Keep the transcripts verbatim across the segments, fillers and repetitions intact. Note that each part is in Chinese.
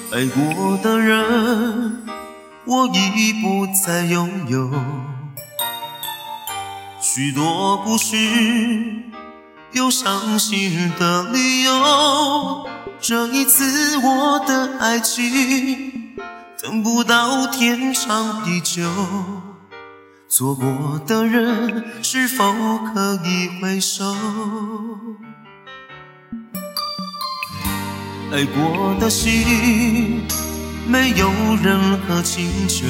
爱过的人，我已不再拥有。许多故事有伤心的理由，这一次我的爱情等不到天长地久。错过的人是否可以回首？爱过的心没有任何请求，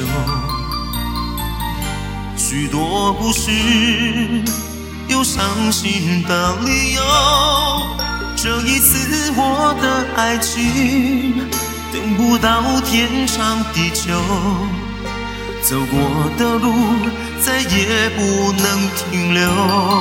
许多故事有伤心的理由。这一次我的爱情等不到天长地久，走过的路再也不能停留。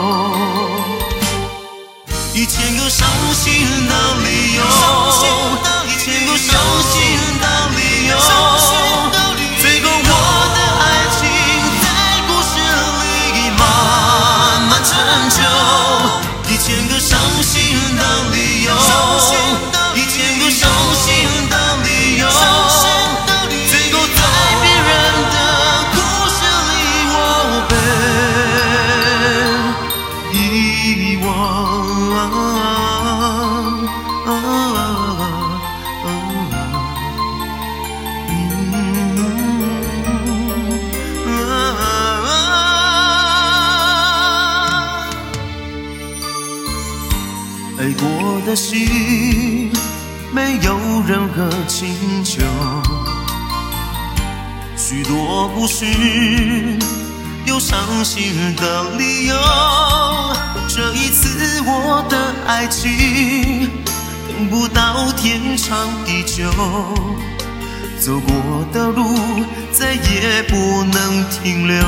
一千个伤心的理由，一千个伤心的理由，最后我的爱情在故事里慢慢成就。一千个伤心的理由，一千个伤心的理由，最后在别人的故事里我被遗忘。爱过的心没有任何请求，许多故事有伤心的理由。这一次我的爱情等不到天长地久，走过的路再也不能停留。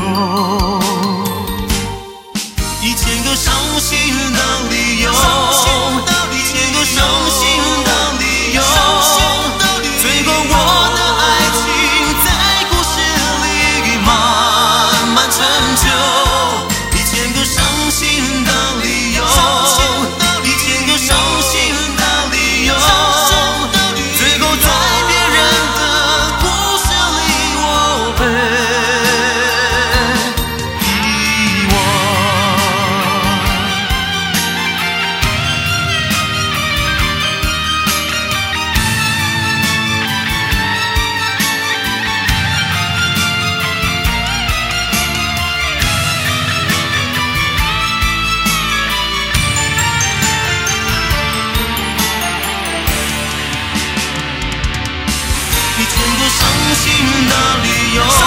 一千个伤心的理由，一千个伤心的理由，最后我的爱情在故事里慢慢成就。一千个伤心的理由，一千个伤心的理由，最后在别人的故事里我被伤心的理由。